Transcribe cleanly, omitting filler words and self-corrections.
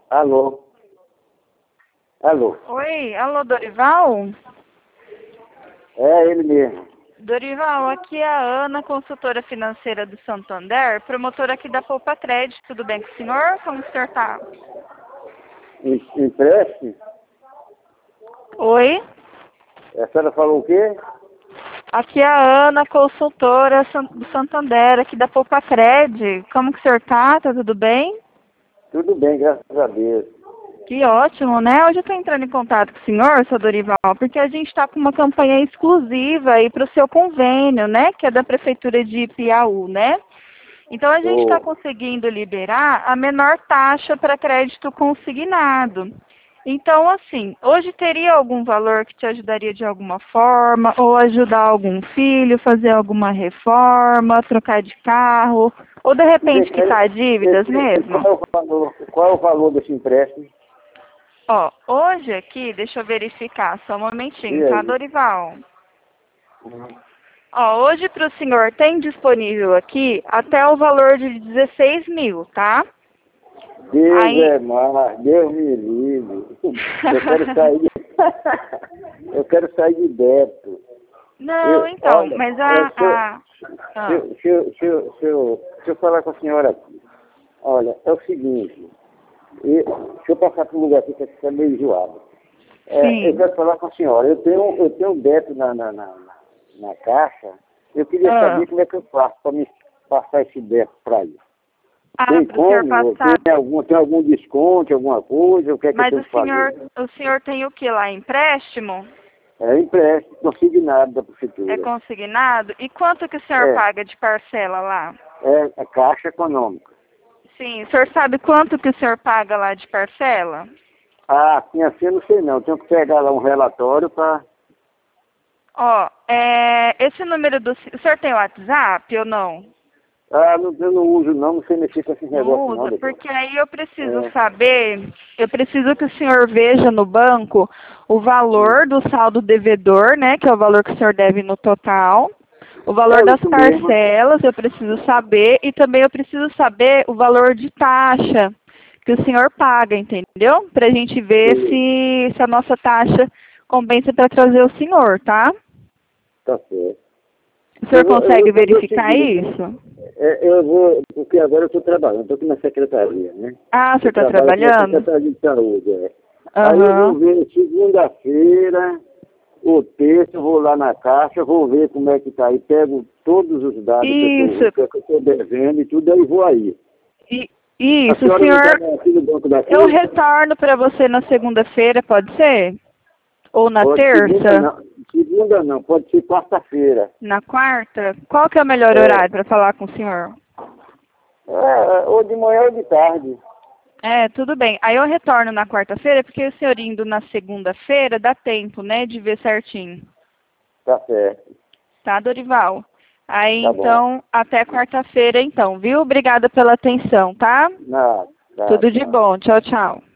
Alô? Alô? Oi, alô, Dorival? É ele mesmo. Dorival, aqui é a Ana, consultora financeira do Santander, promotora aqui da Poupa Crédito. Tudo bem com o senhor? Como o senhor tá? Empréstimo? Oi? A senhora falou o quê? Aqui é a Ana, consultora do Santander, aqui da Poupa Crédito. Como que o senhor tá? Tá tudo bem? Tudo bem, graças a Deus. Que ótimo, né? Hoje eu estou entrando em contato com o senhor, seu Dorival, porque a gente está com uma campanha exclusiva aí para o seu convênio, né? Que é da Prefeitura de Piauí, né? Então a gente está Ô, conseguindo liberar a menor taxa para crédito consignado. Então, assim, hoje teria algum valor que te ajudaria de alguma forma, ou ajudar algum filho, fazer alguma reforma, trocar de carro, ou de repente quitar dívidas mesmo? qual é o valor desse empréstimo? Ó, hoje aqui, deixa eu verificar, só um E momentinho, tá, aí? Dorival? Ó, hoje para o senhor tem disponível aqui até o valor de 16 mil, tá? Deus Aí... é mais, Deus me livre. Eu quero sair de... Eu quero sair de débito. Não, então, Olha, mas deixa eu falar com a senhora aqui. Olha, é o seguinte, deixa eu passar para um lugar aqui que está meio enjoado. Eu Sim. quero falar com a senhora. Eu tenho um débito na caixa. Eu queria Ah, saber como é que eu faço para me passar esse débito para ele. Tem para o senhor como? passar. Tem algum desconto, alguma coisa? O que é que eu Mas tenho que fazer? o senhor tem o que lá? Empréstimo? É empréstimo consignado da É prefeitura. consignado? E quanto que o senhor É, paga de parcela lá? é a Caixa Econômica. Sim, o senhor sabe quanto que o senhor paga lá de parcela? Ah, assim eu não sei não. Tenho que pegar lá um relatório para... Ó, esse número o senhor tem WhatsApp ou não? Ah, não, eu não uso não sei mexer com esses Não negócios não, usa, doutor. porque aí eu preciso É, saber, eu preciso que o senhor veja no banco o hum. valor do saldo devedor, né, que é o valor que o senhor deve no total, o valor É das isso mesmo. parcelas, eu preciso saber, e também eu preciso saber o valor de taxa que o senhor paga, entendeu? Para a gente ver Sim, se a nossa taxa compensa para trazer o senhor, tá? tá certo. O senhor Eu vou consegue fazer o verificar seguinte, isso? eu vou, porque agora eu estou trabalhando, estou aqui na secretaria, né? Ah, o senhor Eu está trabalho aqui na trabalhando? Secretaria de Saúde, é. Aí eu vou Aham. ver segunda-feira, ou terça, eu vou lá na Caixa, vou ver como é que tá aí, pego todos os dados Isso, que eu estou devendo e tudo, aí vou aí. I- A Isso, senhora não está senhor, aqui no banco da eu Caixa? retorno para você na segunda-feira, pode ser? Ou na Pode terça? segunda não, pode ser quarta-feira. Na quarta? Qual que é o melhor É, horário para falar com o senhor? ou de manhã ou de tarde. Tudo bem. Aí eu retorno na quarta-feira, porque o senhor indo na segunda-feira dá tempo, né, de ver certinho. Tá certo, Tá, Dorival? Aí tá bom. então, até quarta-feira então, viu? Obrigada pela atenção, tá? Nada, tá, Tudo de tá. bom. Tchau, tchau.